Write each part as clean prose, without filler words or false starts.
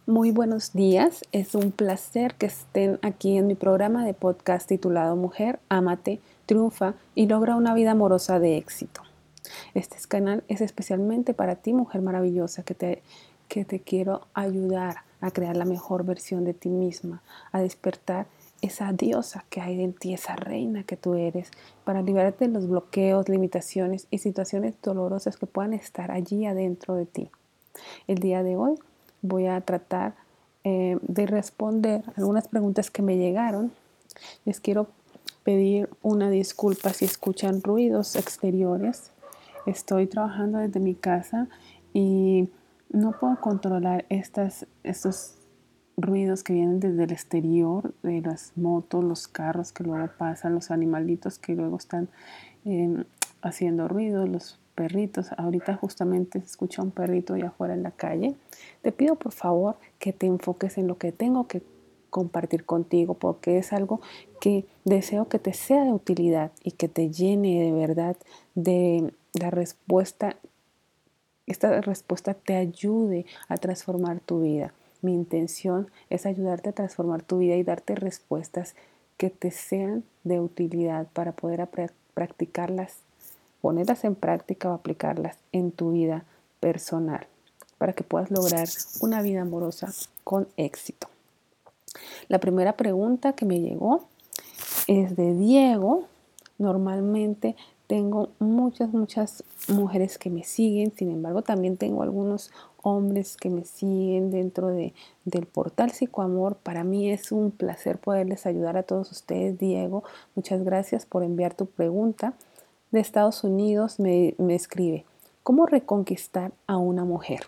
Muy buenos días, es un placer que estén aquí en mi programa de podcast titulado Mujer, ámate, triunfa y logra una vida amorosa de éxito. Este canal es especialmente para ti, mujer maravillosa, que te quiero ayudar a crear la mejor versión de ti misma, a despertar esa diosa que hay en ti, esa reina que tú eres, para liberarte de los bloqueos, limitaciones y situaciones dolorosas que puedan estar allí adentro de ti. El día de hoy voy a tratar de responder algunas preguntas que me llegaron. Les quiero pedir una disculpa si escuchan ruidos exteriores. Estoy trabajando desde mi casa y no puedo controlar estos ruidos que vienen desde el exterior, de las motos, los carros que luego pasan, los animalitos que luego están eh, haciendo ruido, los perritos. Ahorita justamente se escucha un perrito allá afuera en la calle. Te pido por favor que te enfoques en lo que tengo que compartir contigo, porque es algo que deseo que te sea de utilidad y que te llene de verdad de la respuesta. Esta respuesta te ayude a transformar tu vida. Mi intención es ayudarte a transformar tu vida y darte respuestas que te sean de utilidad para poder practicarlas, ponerlas en práctica o aplicarlas en tu vida personal, para que puedas lograr una vida amorosa con éxito. La primera pregunta que me llegó es de Diego. Normalmente tengo muchas mujeres que me siguen, sin embargo también tengo algunos hombres que me siguen del portal Psicoamor. Para mí es un placer poderles ayudar a todos ustedes, Diego. Muchas gracias por enviar tu pregunta. De Estados Unidos me escribe: ¿cómo reconquistar a una mujer?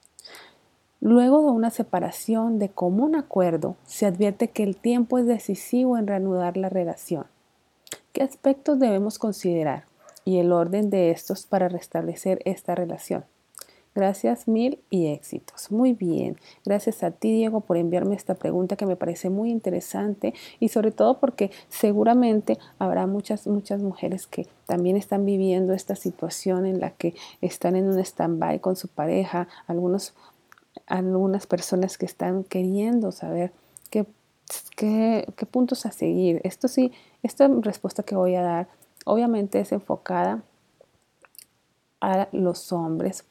Luego de una separación de común acuerdo, se advierte que el tiempo es decisivo en reanudar la relación. ¿Qué aspectos debemos considerar y el orden de estos para restablecer esta relación? Gracias mil y éxitos. Muy bien. Gracias a ti, Diego, por enviarme esta pregunta que me parece muy interesante y sobre todo porque seguramente habrá muchas mujeres que también están viviendo esta situación en la que están en un stand-by con su pareja, algunas personas que están queriendo saber qué, qué puntos a seguir. Esto sí, esta respuesta que voy a dar obviamente es enfocada a los hombres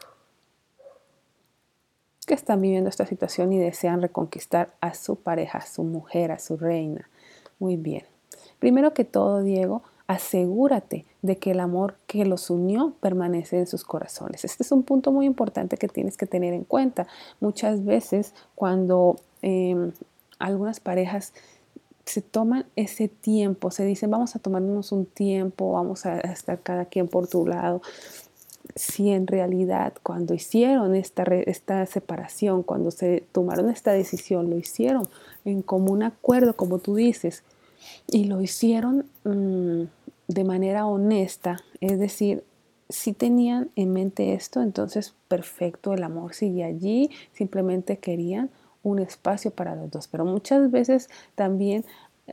que están viviendo esta situación y desean reconquistar a su pareja, a su mujer, a su reina. Muy bien. Primero que todo, Diego, asegúrate de que el amor que los unió permanece en sus corazones. Este es un punto muy importante que tienes que tener en cuenta. Muchas veces cuando algunas parejas se toman ese tiempo, se dicen vamos a tomarnos un tiempo, vamos a estar cada quien por tu lado. Si en realidad cuando hicieron esta separación, cuando se tomaron esta decisión, lo hicieron en común acuerdo, como tú dices, y lo hicieron de manera honesta, es decir, si tenían en mente esto, entonces perfecto, el amor sigue allí, simplemente querían un espacio para los dos. Pero muchas veces también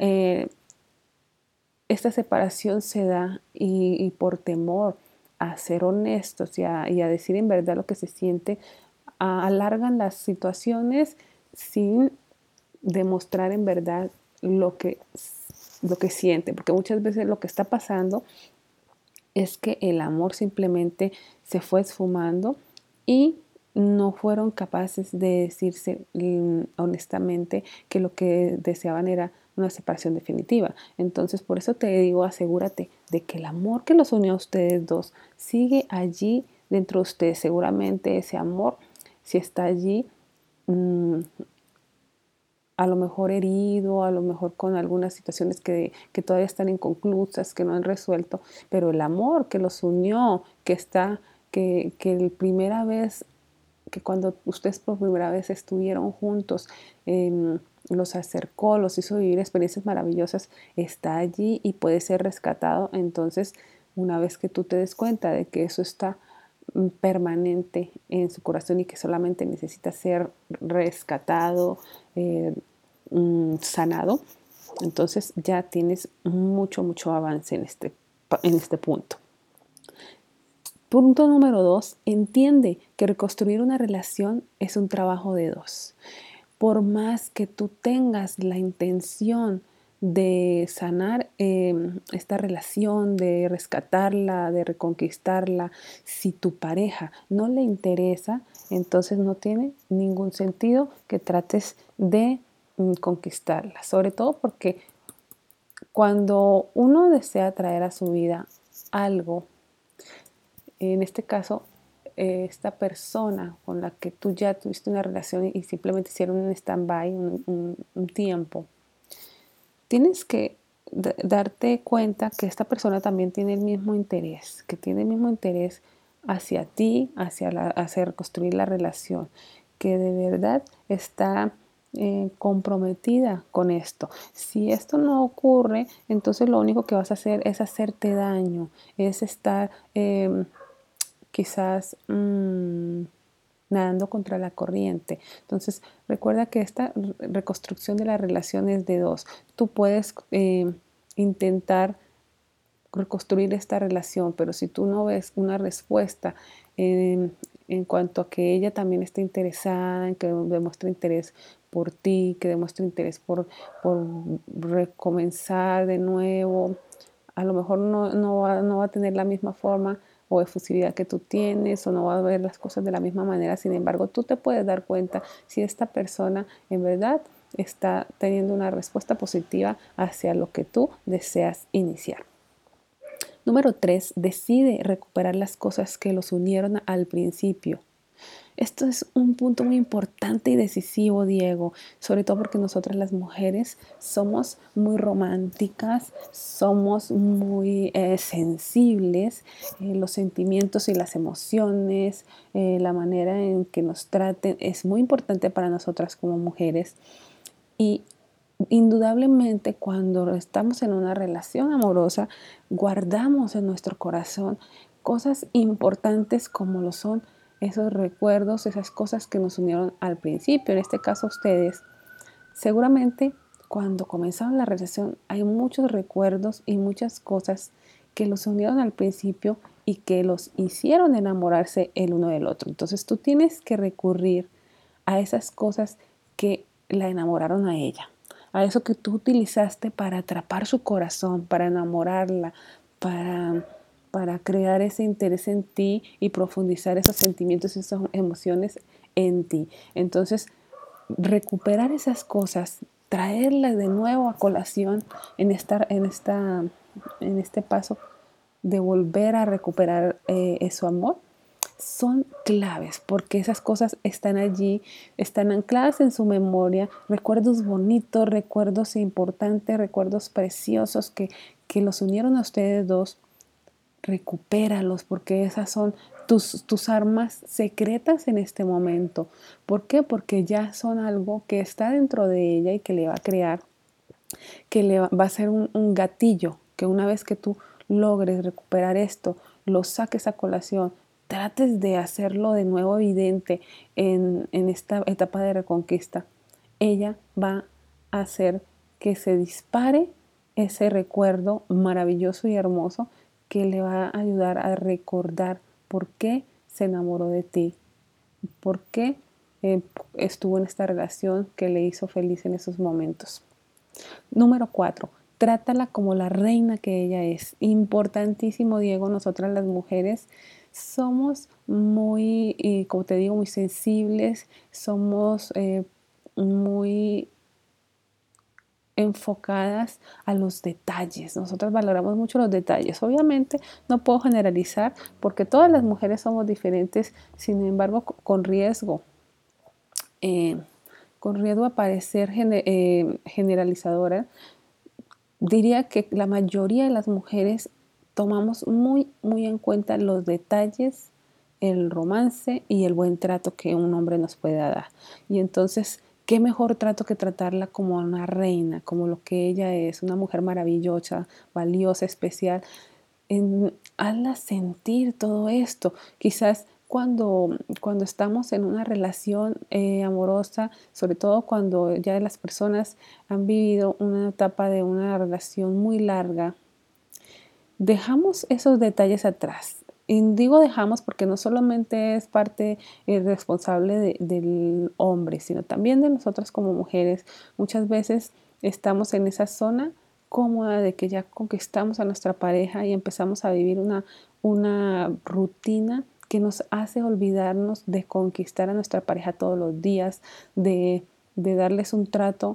esta separación se da y por temor a ser honestos y a decir en verdad lo que se siente, alargan las situaciones sin demostrar en verdad lo que sienten, porque muchas veces lo que está pasando es que el amor simplemente se fue esfumando y no fueron capaces de decirse honestamente que lo que deseaban era una separación definitiva. Entonces, por eso te digo, asegúrate de que el amor que los unió a ustedes dos sigue allí dentro de ustedes. Seguramente ese amor, si está allí, a lo mejor herido, a lo mejor con algunas situaciones que todavía están inconclusas, que no han resuelto, pero el amor que los unió, que la primera vez, que cuando ustedes por primera vez estuvieron juntos, los acercó, los hizo vivir experiencias maravillosas, está allí y puede ser rescatado. Entonces, una vez que tú te des cuenta de que eso está permanente en su corazón y que solamente necesita ser rescatado, sanado, entonces ya tienes mucho avance en este punto. Punto número 2, entiende que reconstruir una relación es un trabajo de dos. Por más que tú tengas la intención de sanar esta relación, de rescatarla, de reconquistarla, si tu pareja no le interesa, entonces no tiene ningún sentido que trates de conquistarla. Sobre todo porque cuando uno desea traer a su vida algo, en este caso, esta persona con la que tú ya tuviste una relación y simplemente hicieron un stand-by, un tiempo, tienes que darte cuenta que esta persona también tiene el mismo interés, que tiene el mismo interés hacia ti, hacia reconstruir la relación, que de verdad está comprometida con esto. Si esto no ocurre, entonces lo único que vas a hacer es hacerte daño, es estar quizás nadando contra la corriente. Entonces, recuerda que esta reconstrucción de la relación es de dos. Tú puedes intentar reconstruir esta relación, pero si tú no ves una respuesta en cuanto a que ella también está interesada, en que demuestre interés por ti, que demuestre interés por recomenzar de nuevo, a lo mejor no va a tener la misma forma o efusividad que tú tienes o no va a ver las cosas de la misma manera. Sin embargo, tú te puedes dar cuenta si esta persona en verdad está teniendo una respuesta positiva hacia lo que tú deseas iniciar. Número 3, decide recuperar las cosas que los unieron al principio. Esto es un punto muy importante y decisivo, Diego, sobre todo porque nosotras las mujeres somos muy románticas, somos muy sensibles, los sentimientos y las emociones, la manera en que nos traten es muy importante para nosotras como mujeres y indudablemente cuando estamos en una relación amorosa guardamos en nuestro corazón cosas importantes como lo son esos recuerdos, esas cosas que nos unieron al principio, en este caso ustedes. Seguramente cuando comenzaron la relación hay muchos recuerdos y muchas cosas que los unieron al principio y que los hicieron enamorarse el uno del otro. Entonces tú tienes que recurrir a esas cosas que la enamoraron a ella, a eso que tú utilizaste para atrapar su corazón, para enamorarla, para crear ese interés en ti y profundizar esos sentimientos y esas emociones en ti. Entonces, recuperar esas cosas, traerlas de nuevo a colación en este paso de volver a recuperar su amor, son claves porque esas cosas están allí, están ancladas en su memoria, recuerdos bonitos, recuerdos importantes, recuerdos preciosos que los unieron a ustedes dos. Recupéralos porque esas son tus armas secretas en este momento. ¿Por qué? Porque ya son algo que está dentro de ella y que le va a crear, que va a ser un gatillo, que una vez que tú logres recuperar esto, lo saques a colación, trates de hacerlo de nuevo evidente en esta etapa de reconquista, ella va a hacer que se dispare ese recuerdo maravilloso y hermoso que le va a ayudar a recordar por qué se enamoró de ti, por qué estuvo en esta relación que le hizo feliz en esos momentos. Número 4, trátala como la reina que ella es. Importantísimo, Diego, nosotras las mujeres somos muy, como te digo, muy sensibles, somos muy enfocadas a los detalles. Nosotros valoramos mucho los detalles. Obviamente no puedo generalizar porque todas las mujeres somos diferentes, sin embargo, con riesgo. Con riesgo a parecer generalizadora, diría que la mayoría de las mujeres tomamos muy en cuenta los detalles, el romance y el buen trato que un hombre nos puede dar. Y entonces, ¿qué mejor trato que tratarla como una reina, como lo que ella es, una mujer maravillosa, valiosa, especial? Hazla sentir todo esto. Quizás cuando estamos en una relación amorosa, sobre todo cuando ya las personas han vivido una etapa de una relación muy larga, dejamos esos detalles atrás. y digo dejamos porque no solamente es parte responsable del hombre, sino también de nosotras como mujeres. Muchas veces estamos en esa zona cómoda de que ya conquistamos a nuestra pareja y empezamos a vivir una rutina que nos hace olvidarnos de conquistar a nuestra pareja todos los días, de darles un trato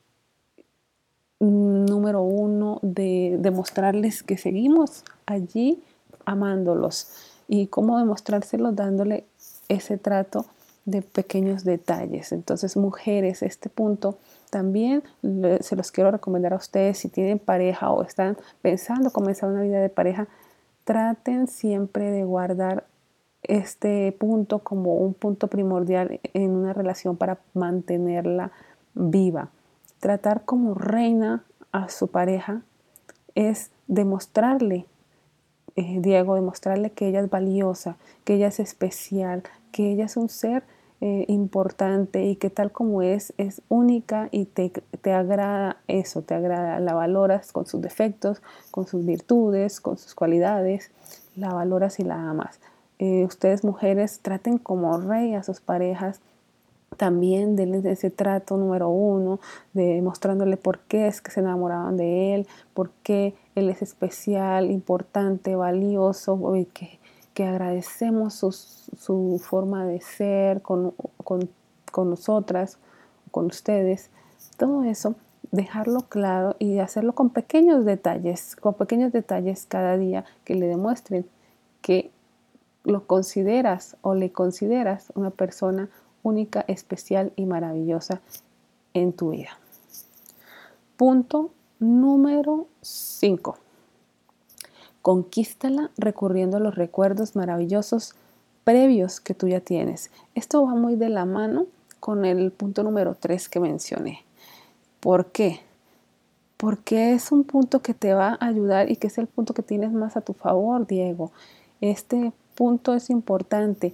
número uno, de demostrarles que seguimos allí amándolos. ¿Y cómo demostrárselo? Dándole ese trato de pequeños detalles. Entonces, mujeres, este punto también se los quiero recomendar a ustedes si tienen pareja o están pensando comenzar una vida de pareja. Traten siempre de guardar este punto como un punto primordial en una relación para mantenerla viva. Tratar como reina a su pareja es demostrarle, Diego, demostrarle que ella es valiosa, que ella es especial, que ella es un ser importante y que tal como es única y te agrada eso, te agrada, la valoras con sus defectos, con sus virtudes, con sus cualidades, la valoras y la amas. Ustedes mujeres traten como rey a sus parejas, también denles ese trato número uno, demostrándole por qué es que se enamoraban de él, por qué él es especial, importante, valioso, y que agradecemos su forma de ser con nosotras, con ustedes. Todo eso, dejarlo claro y hacerlo con pequeños detalles cada día que le demuestren que lo consideras o le consideras una persona única, especial y maravillosa en tu vida. Punto número 5. Conquístala recurriendo a los recuerdos maravillosos previos que tú ya tienes. Esto va muy de la mano con el punto número 3 que mencioné. ¿Por qué? Porque es un punto que te va a ayudar y que es el punto que tienes más a tu favor, Diego. Este punto es importante.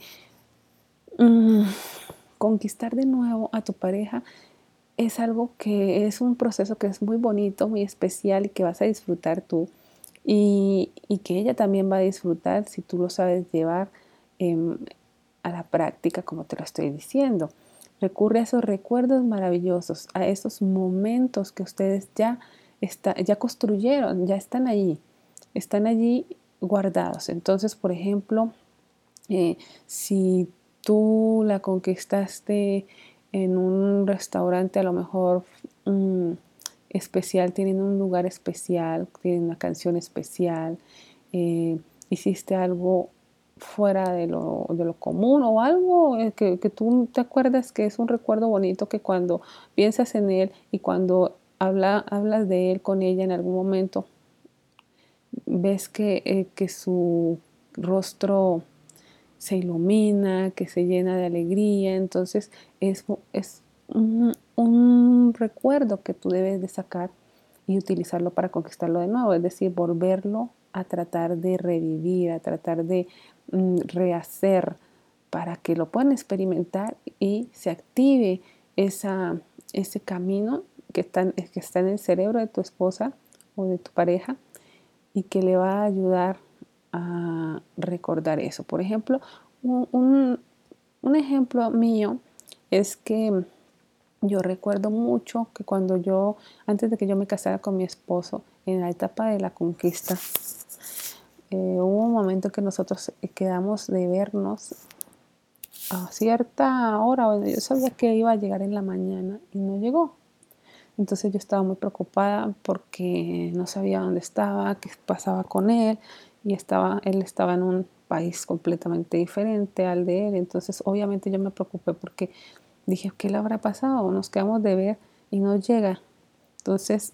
Conquistar de nuevo a tu pareja es algo que es un proceso que es muy bonito, muy especial y que vas a disfrutar tú y que ella también va a disfrutar si tú lo sabes llevar eh, a la práctica como te lo estoy diciendo. Recurre a esos recuerdos maravillosos, a esos momentos que ustedes ya construyeron, ya están allí guardados. Entonces, por ejemplo, si tú la conquistaste en un restaurante, a lo mejor especial, tienen un lugar especial, tienen una canción especial, eh, hiciste algo fuera de lo común o algo que tú te acuerdas que es un recuerdo bonito que cuando piensas en él y cuando hablas de él con ella en algún momento, ves que su rostro se ilumina, que se llena de alegría. Entonces es un recuerdo que tú debes de sacar y utilizarlo para conquistarlo de nuevo, es decir, volverlo a tratar de revivir, a tratar de rehacer para que lo puedan experimentar y se active ese camino que está en el cerebro de tu esposa o de tu pareja y que le va a ayudar a recordar eso. Por ejemplo, un ejemplo mío es que yo recuerdo mucho que antes de que yo me casara con mi esposo, en la etapa de la conquista, hubo un momento que nosotros quedamos de vernos a cierta hora. Bueno, yo sabía que iba a llegar en la mañana y no llegó. Entonces yo estaba muy preocupada porque no sabía dónde estaba, qué pasaba con él y él estaba en un país completamente diferente al de él. Entonces obviamente yo me preocupé porque dije, ¿qué le habrá pasado? Nos quedamos de ver y no llega. Entonces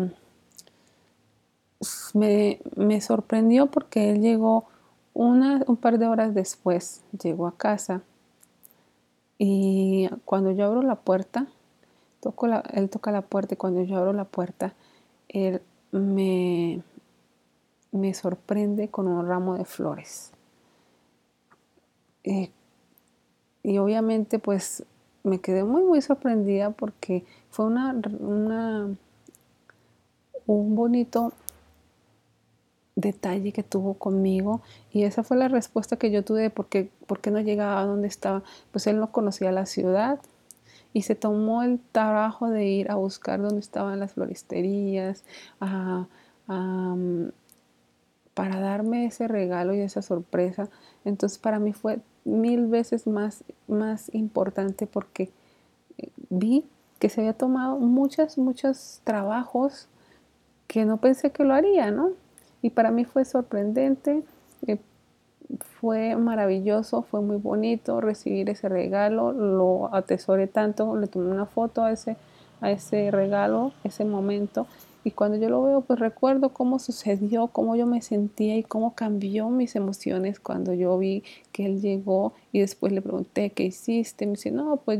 me sorprendió porque él llegó un par de horas después, llegó a casa y cuando yo abro la puerta, él toca la puerta y cuando yo abro la puerta, él me, me sorprende con un ramo de flores. Eh, y obviamente pues me quedé muy muy sorprendida porque fue un bonito detalle que tuvo conmigo, y esa fue la respuesta que yo tuve de por qué no llegaba a donde estaba. Pues él no conocía la ciudad y se tomó el trabajo de ir a buscar dónde estaban las floristerías, a, a, para darme ese regalo y esa sorpresa. Entonces para mí fue mil veces más importante porque vi que se había tomado muchos trabajos que no pensé que lo haría, ¿no? Y para mí fue sorprendente, eh, fue maravilloso, fue muy bonito recibir ese regalo, lo atesoré tanto, le tomé una foto a ese regalo, ese momento, y cuando yo lo veo, pues recuerdo cómo sucedió, cómo yo me sentía y cómo cambió mis emociones cuando yo vi que él llegó y después le pregunté, ¿qué hiciste? Me dice, no, pues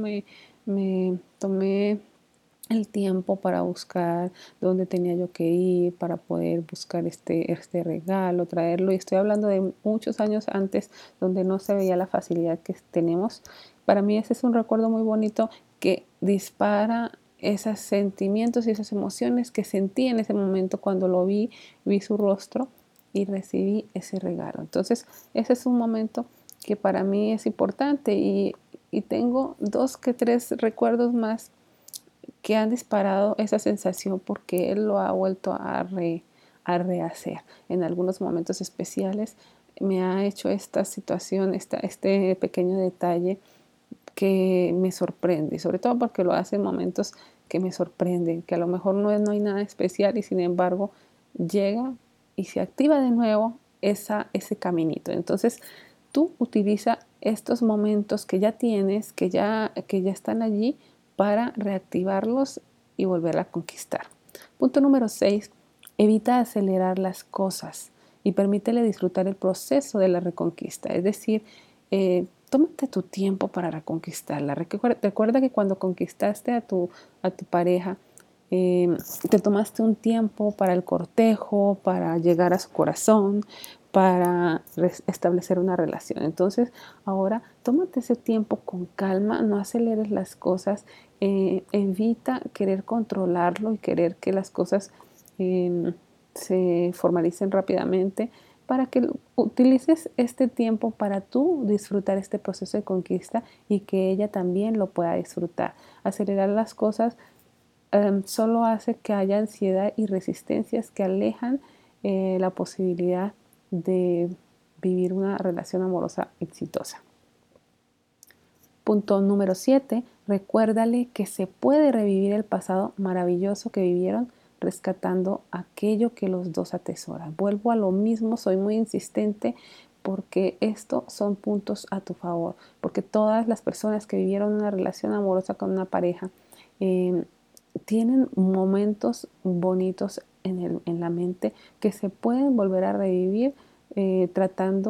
me tomé el tiempo para buscar dónde tenía yo que ir, para poder buscar este regalo, traerlo. Y estoy hablando de muchos años antes, donde no se veía la facilidad que tenemos. Para mí ese es un recuerdo muy bonito que dispara esos sentimientos y esas emociones que sentí en ese momento cuando lo vi su rostro y recibí ese regalo. Entonces, ese es un momento que para mí es importante y tengo dos que tres recuerdos más que han disparado esa sensación porque él lo ha vuelto a rehacer. En algunos momentos especiales me ha hecho esta situación, este pequeño detalle que me sorprende, y sobre todo porque lo hace en momentos que me sorprenden, que a lo mejor no hay nada especial y sin embargo llega y se activa de nuevo ese caminito. Entonces tú utiliza estos momentos que ya tienes, que ya están allí para reactivarlos y volver a conquistar. Punto número 6. Evita acelerar las cosas y permítele disfrutar el proceso de la reconquista. Es decir, tómate tu tiempo para reconquistarla. Recuerda que cuando conquistaste a tu pareja, eh, te tomaste un tiempo para el cortejo, para llegar a su corazón, para establecer una relación. Entonces, ahora tómate ese tiempo con calma, no aceleres las cosas, evita querer controlarlo y querer que las cosas se formalicen rápidamente para que utilices este tiempo para tú disfrutar este proceso de conquista y que ella también lo pueda disfrutar. Acelerar las cosas solo hace que haya ansiedad y resistencias que alejan la posibilidad de vivir una relación amorosa exitosa. Punto número 7. Recuérdale que se puede revivir el pasado maravilloso que vivieron rescatando aquello que los dos atesoran. Vuelvo a lo mismo, soy muy insistente porque estos son puntos a tu favor, porque todas las personas que vivieron una relación amorosa con una pareja eh, tienen momentos bonitos en la mente que se pueden volver a revivir tratando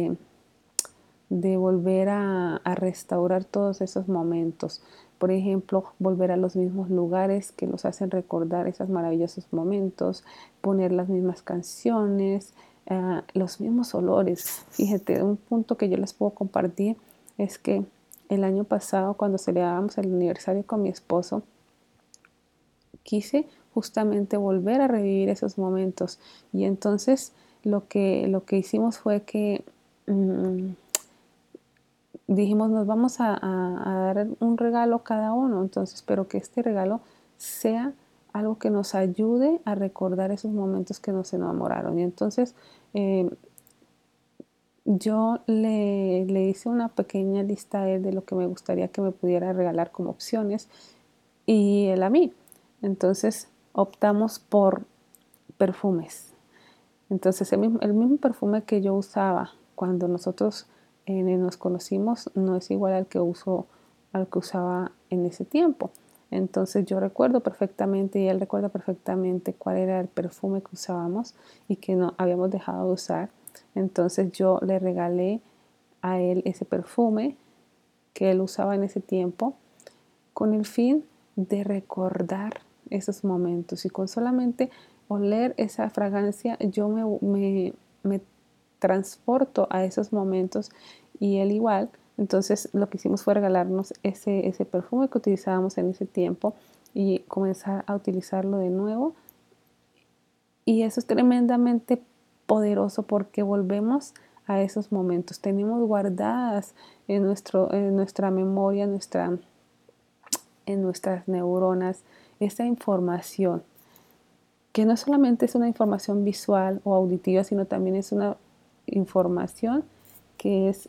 de volver a restaurar todos esos momentos. Por ejemplo, volver a los mismos lugares que los hacen recordar esos maravillosos momentos, poner las mismas canciones, los mismos olores. Fíjate, un punto que yo les puedo compartir es que el año pasado, cuando celebrábamos el aniversario con mi esposo, quise justamente volver a revivir esos momentos. Y entonces lo que hicimos fue que dijimos, nos vamos a dar un regalo cada uno, entonces, pero que este regalo sea algo que nos ayude a recordar esos momentos que nos enamoraron. Y entonces yo le hice una pequeña lista a él de lo que me gustaría que me pudiera regalar como opciones y él a mí. Entonces optamos por perfumes. Entonces el mismo perfume que yo usaba cuando nosotros nos conocimos no es igual al que usaba en ese tiempo. Entonces yo recuerdo perfectamente y él recuerda perfectamente cuál era el perfume que usábamos y que no habíamos dejado de usar. Entonces yo le regalé a él ese perfume que él usaba en ese tiempo con el fin de recordar esos momentos y con solamente oler esa fragancia yo me transporto a esos momentos y él igual. Entonces lo que hicimos fue regalarnos ese perfume que utilizábamos en ese tiempo y comenzar a utilizarlo de nuevo Y eso es tremendamente poderoso porque volvemos a esos momentos. Tenemos guardadas en nuestra memoria, en nuestras neuronas, esa información, que no solamente es una información visual o auditiva, sino también es una información que es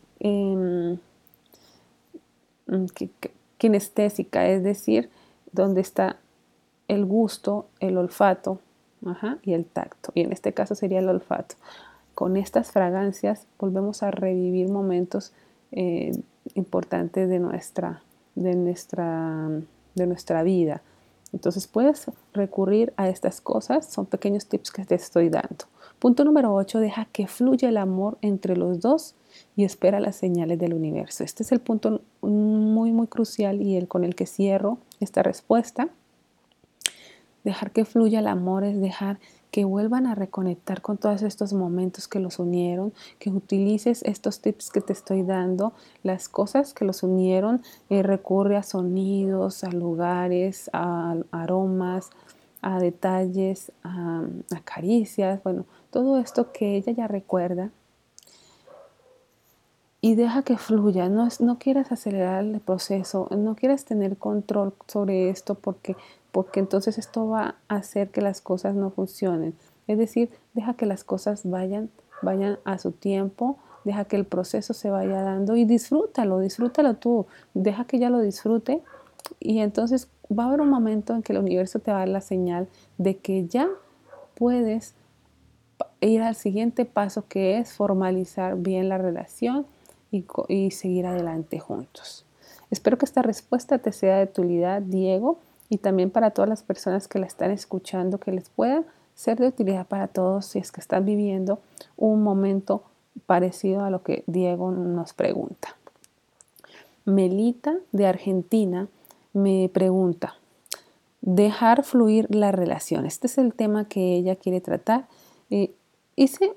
kinestésica, es decir, donde está el gusto, el olfato, y el tacto. Y en este caso sería el olfato. Con estas fragancias volvemos a revivir momentos eh, importantes de nuestra, de nuestra vida. Entonces puedes recurrir a estas cosas, son pequeños tips que te estoy dando. Punto número 8, deja que fluya el amor entre los dos y espera las señales del universo. Este es el punto muy crucial y el con el que cierro esta respuesta. Dejar que fluya el amor es dejar que vuelvan a reconectar con todos estos momentos que los unieron, que utilices estos tips que te estoy dando, las cosas que los unieron, recurre a sonidos, a lugares, a aromas, a detalles, a caricias, bueno, todo esto que ella ya recuerda y deja que fluya. No quieras acelerar el proceso, no quieras tener control sobre esto porque entonces esto va a hacer que las cosas no funcionen. Es decir, deja que las cosas vayan a su tiempo, deja que el proceso se vaya dando y disfrútalo tú, deja que ella lo disfrute y entonces va a haber un momento en que el universo te va a dar la señal de que ya puedes ir al siguiente paso, que es formalizar bien la relación y seguir adelante juntos. Espero que esta respuesta te sea de utilidad, Diego, y también para todas las personas que la están escuchando, que les pueda ser de utilidad para todos si es que están viviendo un momento parecido a lo que Diego nos pregunta. Melita de Argentina me pregunta, dejar fluir la relación. Este es el tema que ella quiere tratar. Hice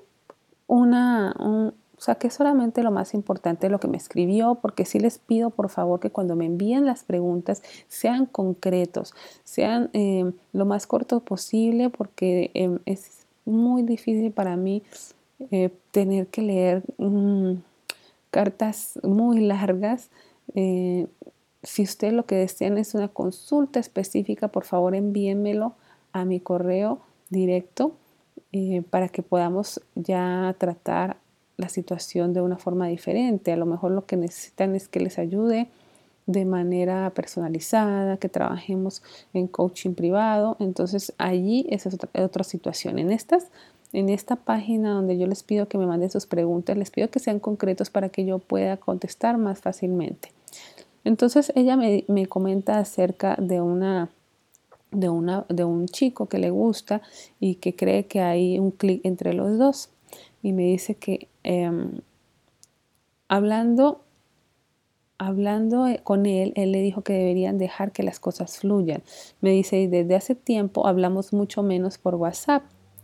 saqué solamente lo más importante de lo que me escribió, porque sí les pido por favor que cuando me envíen las preguntas sean concretos, sean lo más cortos posible, porque es muy difícil para mí tener que leer cartas muy largas. Si usted lo que desean es una consulta específica, por favor envíenmelo a mi correo directo para que podamos ya tratar la situación de una forma diferente. A lo mejor lo que necesitan es que les ayude de manera personalizada, que trabajemos en coaching privado. Entonces allí esa es otra situación. En esta página donde yo les pido que me manden sus preguntas, les pido que sean concretos para que yo pueda contestar más fácilmente. Entonces ella me comenta acerca de un chico que le gusta y que cree que hay un clic entre los dos. Y me dice que hablando con él le dijo que deberían dejar que las cosas fluyan. Me dice, y desde hace tiempo hablamos mucho menos por WhatsApp,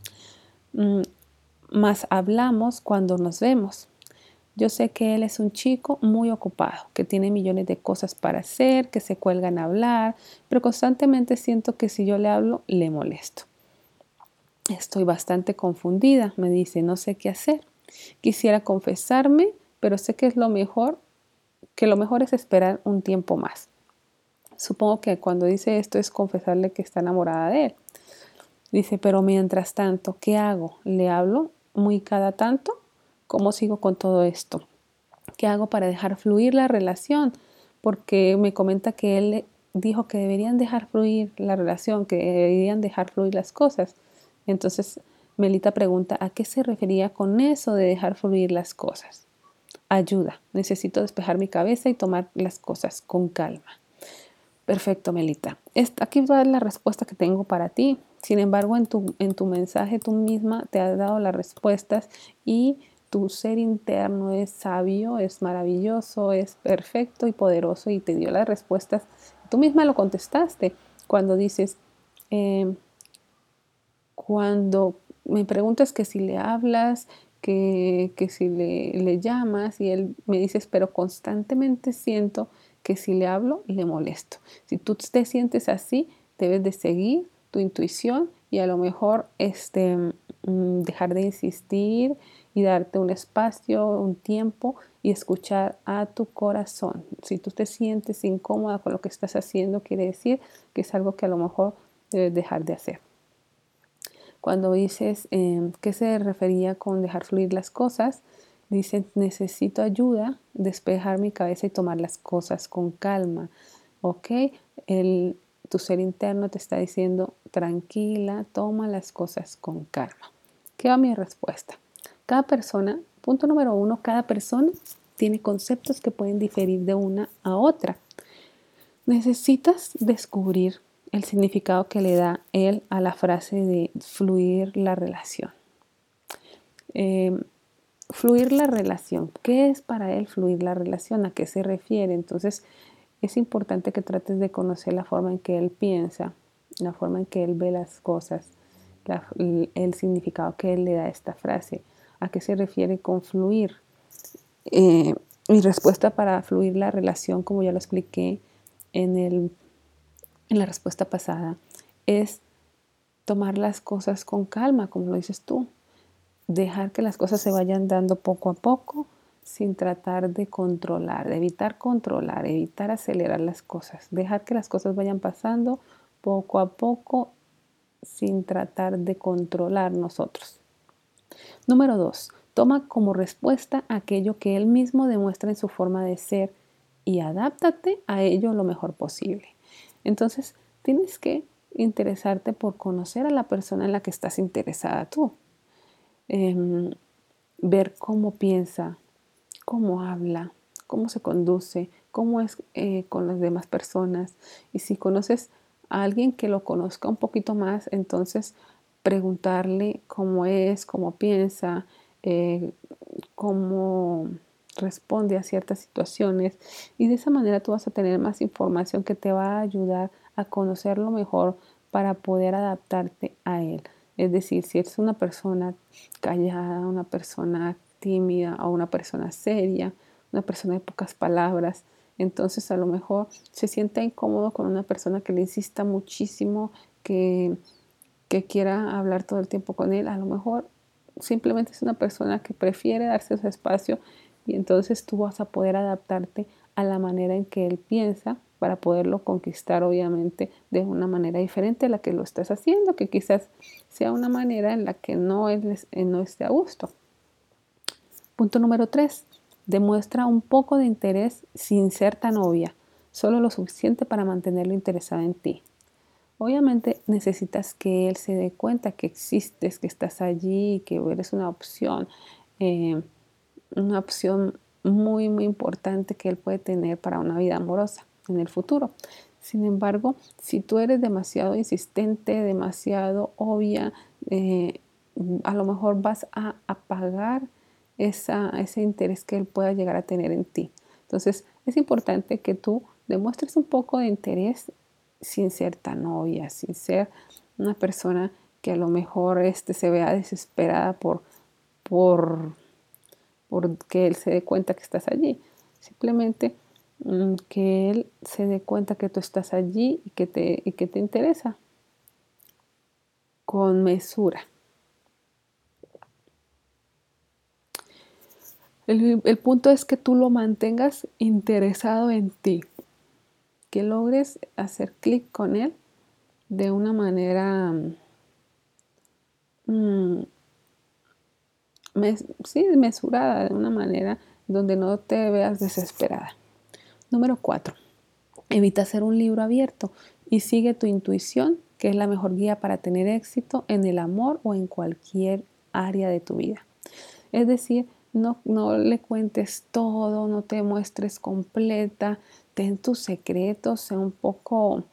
más hablamos cuando nos vemos. Yo sé que él es un chico muy ocupado, que tiene millones de cosas para hacer, que se cuelgan a hablar, pero constantemente siento que si yo le hablo, le molesto. Estoy bastante confundida, me dice, no sé qué hacer. Quisiera confesarme, pero sé que lo mejor es esperar un tiempo más. Supongo que cuando dice esto es confesarle que está enamorada de él. Dice, pero mientras tanto, ¿qué hago? ¿Le hablo muy cada tanto? ¿Cómo sigo con todo esto? ¿Qué hago para dejar fluir la relación? Porque me comenta que él dijo que deberían dejar fluir la relación, que deberían dejar fluir las cosas. Entonces, Melita pregunta, ¿a qué se refería con eso de dejar fluir las cosas? Ayuda, necesito despejar mi cabeza y tomar las cosas con calma. Perfecto, Melita. Aquí va la respuesta que tengo para ti. Sin embargo, en tu mensaje tú misma te has dado las respuestas y tu ser interno es sabio, es maravilloso, es perfecto y poderoso y te dio las respuestas. Tú misma lo contestaste cuando dices, eh, cuando me preguntas que si le hablas, que si le llamas y él me dices, pero constantemente siento que si le hablo, le molesto. Si tú te sientes así, debes de seguir tu intuición y a lo mejor dejar de insistir y darte un espacio, un tiempo y escuchar a tu corazón. Si tú te sientes incómoda con lo que estás haciendo, quiere decir que es algo que a lo mejor debes dejar de hacer. Cuando dices ¿qué se refería con dejar fluir las cosas? Dice, necesito ayuda, despejar mi cabeza y tomar las cosas con calma. ¿Ok? Tu ser interno te está diciendo, tranquila, toma las cosas con calma. ¿Qué va mi respuesta? Cada persona, punto número 1, cada persona tiene conceptos que pueden diferir de una a otra. Necesitas descubrir el significado que le da él a la frase de fluir la relación. Fluir la relación. ¿Qué es para él fluir la relación? ¿A qué se refiere? Entonces, es importante que trates de conocer la forma en que él piensa, la forma en que él ve las cosas, el significado que él le da a esta frase. ¿A qué se refiere con fluir? Mi respuesta para fluir la relación, como ya lo expliqué en la respuesta pasada, es tomar las cosas con calma, como lo dices tú. Dejar que las cosas se vayan dando poco a poco sin tratar de controlar, de evitar acelerar las cosas. Dejar que las cosas vayan pasando poco a poco sin tratar de controlar nosotros. Número 2. Toma como respuesta aquello que él mismo demuestra en su forma de ser y adáptate a ello lo mejor posible. Entonces, tienes que interesarte por conocer a la persona en la que estás interesada tú. Ver cómo piensa, cómo habla, cómo se conduce, cómo es con las demás personas. Y si conoces a alguien que lo conozca un poquito más, entonces preguntarle cómo es, cómo piensa, cómo responde a ciertas situaciones. Y de esa manera tú vas a tener más información que te va a ayudar a conocerlo mejor para poder adaptarte a él. Es decir, si eres una persona callada, una persona tímida o una persona seria, una persona de pocas palabras, entonces a lo mejor se siente incómodo con una persona que le insista muchísimo, que quiera hablar todo el tiempo con él. A lo mejor simplemente es una persona que prefiere darse su espacio y entonces tú vas a poder adaptarte a la manera en que él piensa para poderlo conquistar, obviamente, de una manera diferente a la que lo estás haciendo, que quizás sea una manera en la que no esté a gusto. Punto número 3. Demuestra un poco de interés sin ser tan obvia, solo lo suficiente para mantenerlo interesado en ti. Obviamente necesitas que él se dé cuenta que existes, que estás allí, que eres una opción muy, muy importante que él puede tener para una vida amorosa en el futuro. Sin embargo, si tú eres demasiado insistente, demasiado obvia, a lo mejor vas a apagar ese interés que él pueda llegar a tener en ti. Entonces, es importante que tú demuestres un poco de interés sin ser tan obvia, sin ser una persona que a lo mejor se vea desesperada por que él se dé cuenta que estás allí. Simplemente que él se dé cuenta que tú estás allí y que te interesa con mesura. El punto es que tú lo mantengas interesado en ti, que logres hacer clic con él de una manera mesurada, de una manera donde no te veas desesperada. Número 4. Evita hacer un libro abierto y sigue tu intuición, que es la mejor guía para tener éxito en el amor o en cualquier área de tu vida. Es decir, no le cuentes todo, no te muestres completa, ten tus secretos, sea un poco...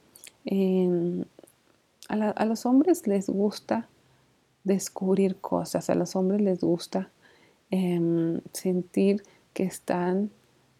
a los hombres les gusta descubrir cosas, a los hombres les gusta sentir que están,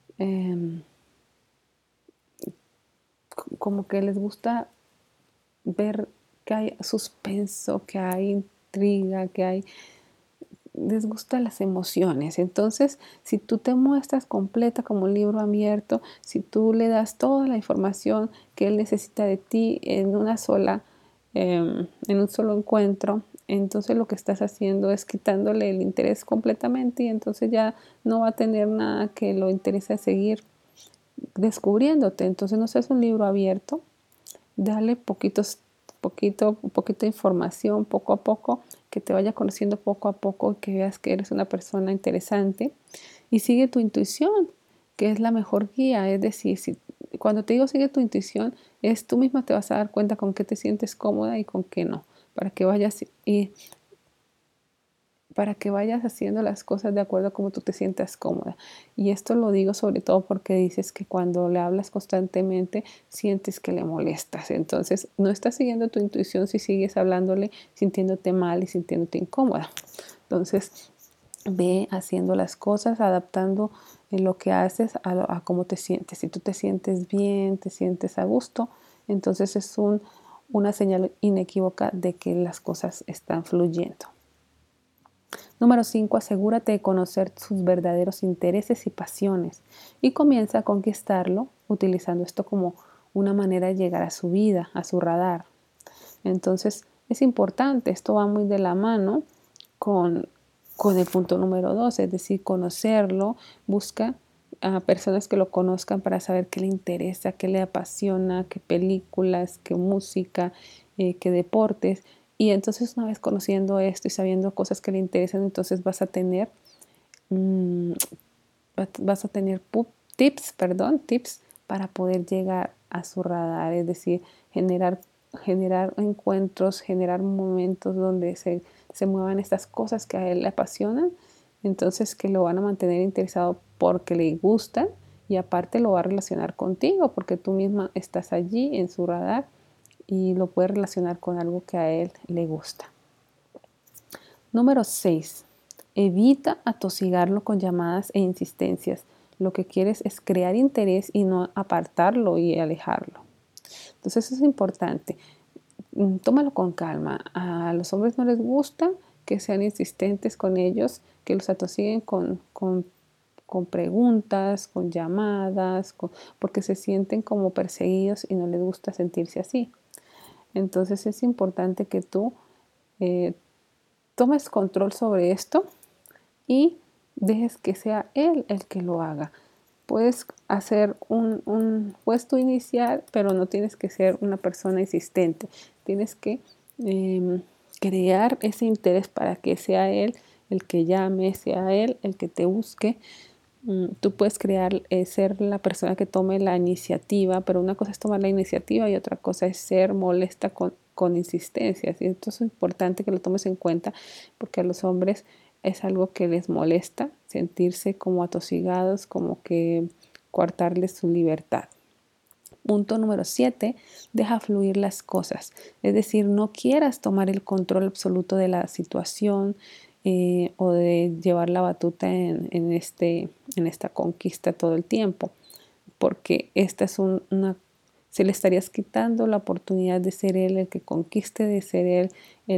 como que les gusta ver que hay suspenso, que hay intriga, les gustan las emociones. Entonces, si tú te muestras completa como un libro abierto, si tú le das toda la información que él necesita de ti en una sola en un solo encuentro, entonces lo que estás haciendo es quitándole el interés completamente y entonces ya no va a tener nada que lo interese seguir descubriéndote. Entonces no seas un libro abierto, dale poquito de información poco a poco, que te vaya conociendo poco a poco, que veas que eres una persona interesante y sigue tu intuición, que es la mejor guía. Es decir, cuando te digo sigue tu intuición, es tú misma te vas a dar cuenta con qué te sientes cómoda y con qué no, para que vayas y para que vayas haciendo las cosas de acuerdo a cómo tú te sientas cómoda. Y esto lo digo sobre todo porque dices que cuando le hablas constantemente sientes que le molestas. Entonces no estás siguiendo tu intuición si sigues hablándole sintiéndote mal y sintiéndote incómoda. Entonces ve haciendo las cosas, adaptando lo que haces a cómo te sientes. Si tú te sientes bien, te sientes a gusto, entonces es una señal inequívoca de que las cosas están fluyendo. Número 5. Asegúrate de conocer sus verdaderos intereses y pasiones y comienza a conquistarlo utilizando esto como una manera de llegar a su vida, a su radar. Entonces es importante, esto va muy de la mano con, con el punto número 2, es decir, conocerlo, busca a personas que lo conozcan para saber qué le interesa, qué le apasiona, qué películas, qué música, qué deportes. Y entonces una vez conociendo esto y sabiendo cosas que le interesan, entonces mm, vas a tener tips para poder llegar a su radar, es decir, generar encuentros, generar momentos donde se muevan estas cosas que a él le apasionan, entonces que lo van a mantener interesado porque le gustan y aparte lo va a relacionar contigo porque tú misma estás allí en su radar y lo puedes relacionar con algo que a él le gusta. Número 6. Evita atosigarlo con llamadas e insistencias. Lo que quieres es crear interés y no apartarlo y alejarlo. Entonces eso es importante. Tómalo con calma. A los hombres no les gusta que sean insistentes con ellos, que los atosiguen con preguntas, con llamadas, porque se sienten como perseguidos y no les gusta sentirse así. Entonces es importante que tú eh, tomes control sobre esto y dejes que sea él el que lo haga. Puedes hacer puedes tú iniciar, pero no tienes que ser una persona insistente. Tienes que crear ese interés para que sea él el que llame, sea él el que te busque. Tú puedes ser la persona que tome la iniciativa, pero una cosa es tomar la iniciativa y otra cosa es ser molesta con insistencias. Y esto es importante que lo tomes en cuenta porque a los hombres es algo que les molesta sentirse como atosigados, como que coartarles su libertad. Punto número 7, deja fluir las cosas. Es decir, no quieras tomar el control absoluto de la situación o de llevar la batuta en esta conquista todo el tiempo, porque esta es se le estarías quitando la oportunidad de ser él el que conquiste, de ser él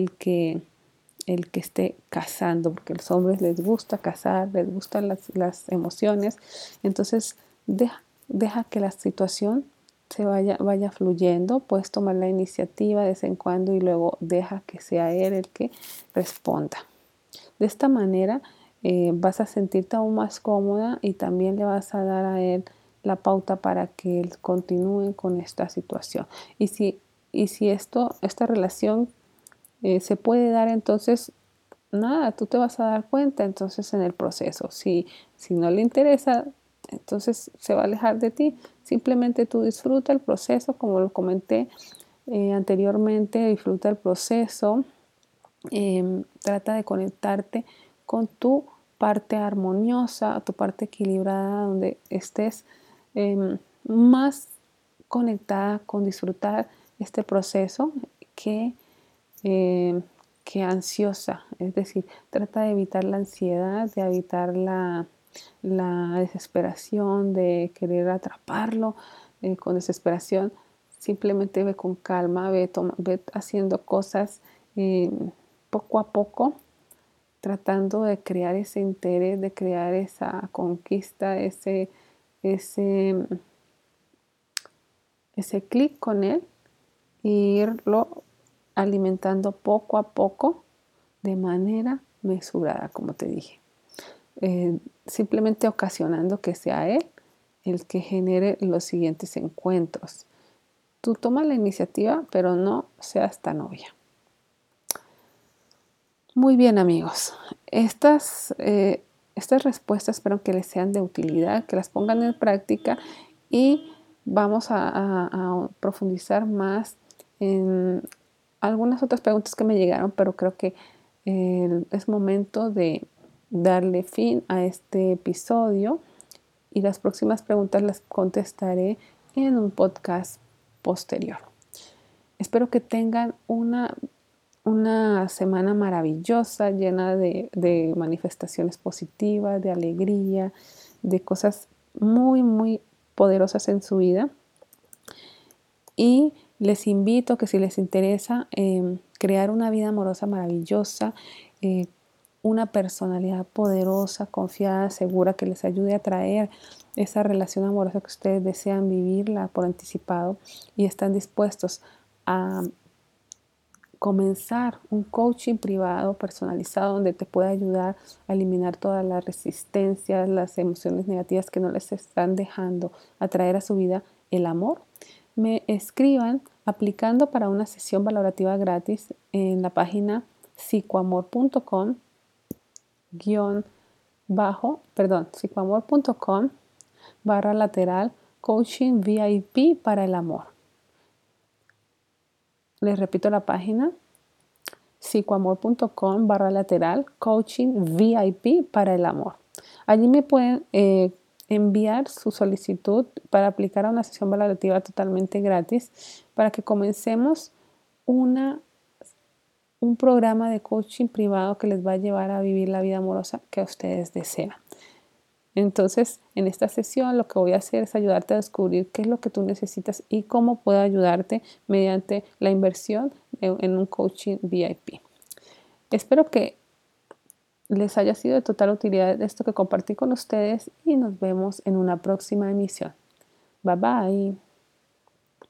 el que esté cazando, porque a los hombres les gusta cazar, les gustan las emociones. Entonces, deja que la situación vaya fluyendo, puedes tomar la iniciativa de vez en cuando y luego deja que sea él el que responda. De esta manera vas a sentirte aún más cómoda y también le vas a dar a él la pauta para que él continúe con esta situación. Y si esta relación se puede dar, entonces nada, tú te vas a dar cuenta entonces en el proceso. Si no le interesa, entonces se va a alejar de ti. Simplemente tú disfruta el proceso, como lo comenté anteriormente, disfruta el proceso. Trata de conectarte con tu parte armoniosa, tu parte equilibrada, donde estés más conectada con disfrutar este proceso que que ansiosa. Es decir, trata de evitar la ansiedad, de evitar la desesperación, de querer atraparlo con desesperación. Simplemente ve con calma, ve haciendo cosas eh, poco a poco, tratando de crear ese interés, de crear esa conquista, ese, ese clic con él e irlo alimentando poco a poco de manera mesurada, como te dije. Simplemente ocasionando que sea él el que genere los siguientes encuentros. Tú toma la iniciativa, pero no seas tan obvia. Muy bien, amigos. Estas respuestas espero que les sean de utilidad, que las pongan en práctica y vamos a profundizar más en algunas otras preguntas que me llegaron, pero creo que es momento de darle fin a este episodio y las próximas preguntas las contestaré en un podcast posterior. Espero que tengan una semana maravillosa, llena de manifestaciones positivas, de alegría, de cosas muy, muy poderosas en su vida. Y les invito que si les interesa crear una vida amorosa maravillosa, una personalidad poderosa, confiada, segura, que les ayude a traer esa relación amorosa que ustedes desean vivirla por anticipado y están dispuestos a comenzar un coaching privado personalizado donde te pueda ayudar a eliminar todas las resistencias, las emociones negativas que no les están dejando atraer a su vida el amor, me escriban aplicando para una sesión valorativa gratis en la página psicoamor.com psicoamor.com/lateral coaching VIP para el amor. Les repito la página psicoamor.com/lateral coaching VIP para el amor. Allí me pueden enviar su solicitud para aplicar a una sesión valorativa totalmente gratis para que comencemos un programa de coaching privado que les va a llevar a vivir la vida amorosa que ustedes desean. Entonces, en esta sesión lo que voy a hacer es ayudarte a descubrir qué es lo que tú necesitas y cómo puedo ayudarte mediante la inversión en un coaching VIP. Espero que les haya sido de total utilidad esto que compartí con ustedes y nos vemos en una próxima emisión. Bye bye.